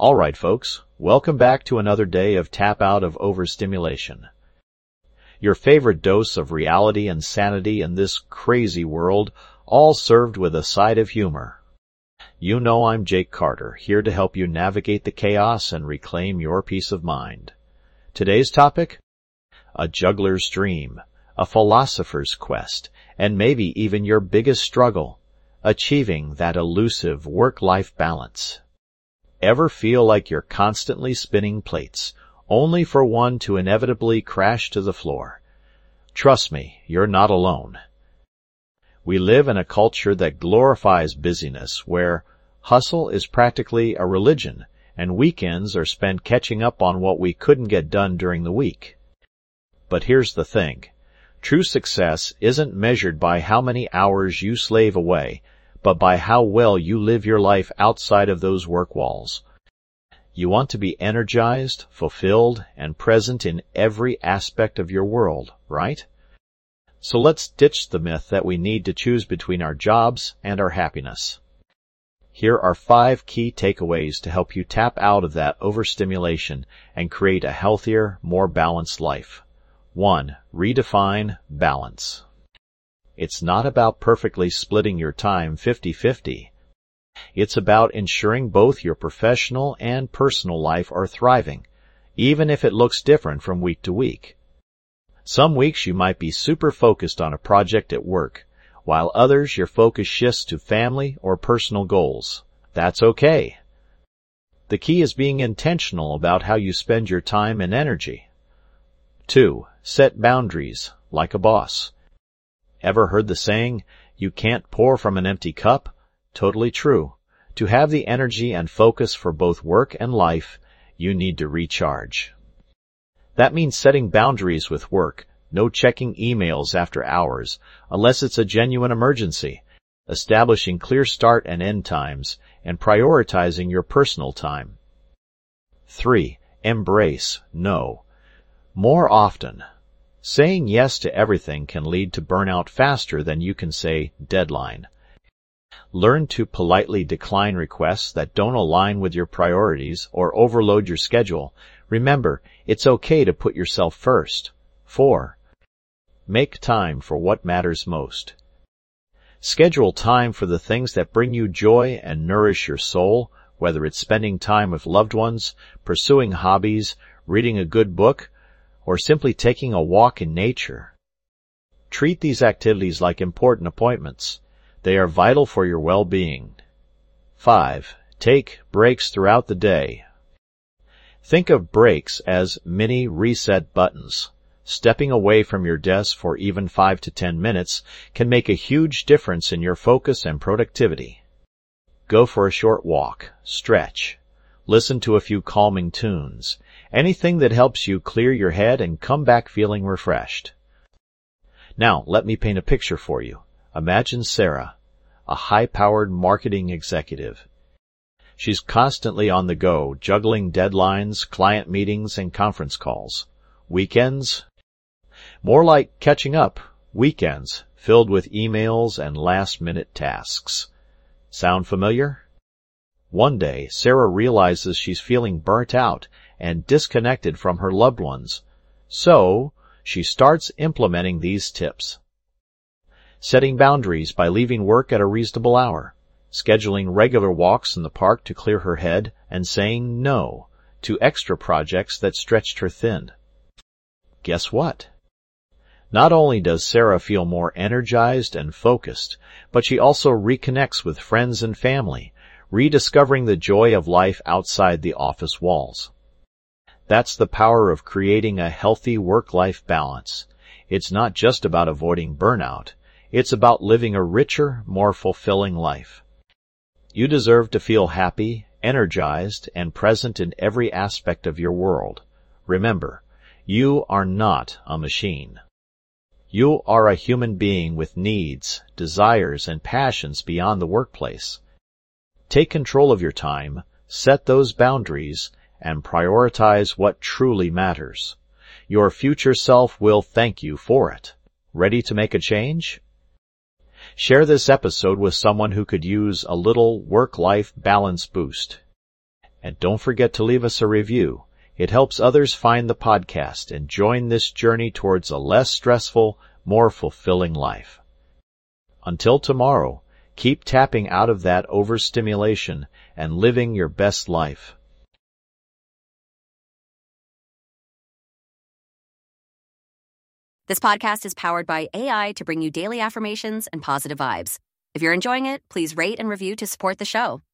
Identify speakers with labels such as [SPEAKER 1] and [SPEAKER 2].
[SPEAKER 1] All right, folks, welcome back to another day of Tap Out of Overstimulation. Your favorite dose of reality and sanity in this crazy world, all served with a side of humor. You know I'm Jake Carter, here to help you navigate the chaos and reclaim your peace of mind. Today's topic? A juggler's dream, a philosopher's quest, and maybe even your biggest struggle, achieving that elusive work-life balance. Ever feel like you're constantly spinning plates, only for one to inevitably crash to the floor? Trust me, you're not alone. We live in a culture that glorifies busyness, where hustle is practically a religion, and weekends are spent catching up on what we couldn't get done during the week. But here's the thing. True success isn't measured by how many hours you slave away, but by how well you live your life outside of those work walls. You want to be energized, fulfilled, and present in every aspect of your world, right? So let's ditch the myth that we need to choose between our jobs and our happiness. Here are 5 key takeaways to help you tap out of that overstimulation and create a healthier, more balanced life. 1. Redefine balance. It's not about perfectly splitting your time 50-50. It's about ensuring both your professional and personal life are thriving, even if it looks different from week to week. Some weeks you might be super focused on a project at work, while others your focus shifts to family or personal goals. That's okay. The key is being intentional about how you spend your time and energy. 2. Set boundaries, like a boss. Ever heard the saying, you can't pour from an empty cup? Totally true. To have the energy and focus for both work and life, you need to recharge. That means setting boundaries with work, no checking emails after hours, unless it's a genuine emergency, establishing clear start and end times, and prioritizing your personal time. 3. Embrace no. More often. Saying yes to everything can lead to burnout faster than you can say deadline. Learn to politely decline requests that don't align with your priorities or overload your schedule. Remember, it's okay to put yourself first. 4. Make time for what matters most. Schedule time for the things that bring you joy and nourish your soul, whether it's spending time with loved ones, pursuing hobbies, reading a good book, or simply taking a walk in nature. Treat these activities like important appointments. They are vital for your well-being. 5. Take breaks throughout the day. Think of breaks as mini reset buttons. Stepping away from your desk for even 5 to 10 minutes can make a huge difference in your focus and productivity. Go for a short walk, stretch, listen to a few calming tunes, anything that helps you clear your head and come back feeling refreshed. Now, let me paint a picture for you. Imagine Sarah, a high-powered marketing executive. She's constantly on the go, juggling deadlines, client meetings, and conference calls. Weekends? More like catching up. Weekends, filled with emails and last-minute tasks. Sound familiar? One day, Sarah realizes she's feeling burnt out and disconnected from her loved ones. So, she starts implementing these tips. Setting boundaries by leaving work at a reasonable hour, scheduling regular walks in the park to clear her head, and saying no to extra projects that stretched her thin. Guess what? Not only does Sarah feel more energized and focused, but she also reconnects with friends and family, rediscovering the joy of life outside the office walls. That's the power of creating a healthy work-life balance. It's not just about avoiding burnout. It's about living a richer, more fulfilling life. You deserve to feel happy, energized, and present in every aspect of your world. Remember, you are not a machine. You are a human being with needs, desires, and passions beyond the workplace. Take control of your time, set those boundaries, and prioritize what truly matters. Your future self will thank you for it. Ready to make a change? Share this episode with someone who could use a little work-life balance boost. And don't forget to leave us a review. It helps others find the podcast and join this journey towards a less stressful, more fulfilling life. Until tomorrow, keep tapping out of that overstimulation and living your best life.
[SPEAKER 2] This podcast is powered by AI to bring you daily affirmations and positive vibes. If you're enjoying it, please rate and review to support the show.